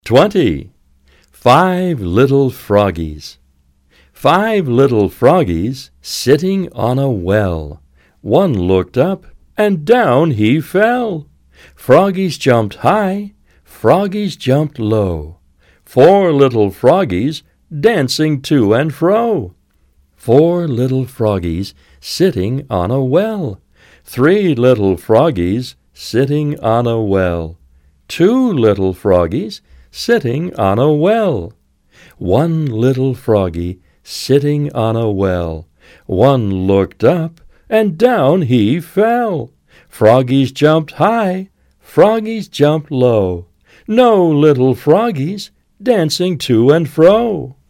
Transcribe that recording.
20. 5 little froggies. 5 little froggies sitting on a well. One looked up, and down he fell. Froggies jumped high, froggies jumped low. 4 little froggies dancing to and fro. 4 little froggies sitting on a well. 3 little froggies sitting on a well. 2 little froggies sitting on a well. 1 little froggy sitting on a well. One looked up, and down he fell. Froggies jumped high, froggies jumped low. No little froggies dancing to and fro.